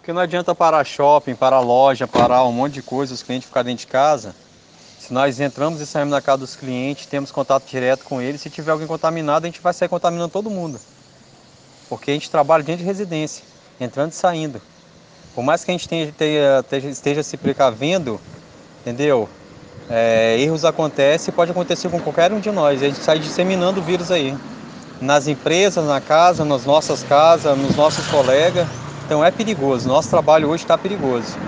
Porque não adianta parar shopping, parar loja, parar um monte de coisa, os clientes ficarem dentro de casa. Se nós entramos e saímos na casa dos clientes, temos contato direto com eles, se tiver alguém contaminado, a gente vai sair contaminando todo mundo. Porque a gente trabalha dentro de residência, entrando e saindo. Por mais que a gente esteja se precavendo, entendeu? Erros acontecem e pode acontecer com qualquer um de nós. A gente sai disseminando o vírus aí. Nas empresas, na casa, nas nossas casas, nos nossos colegas. Então é perigoso. Nosso trabalho hoje está perigoso.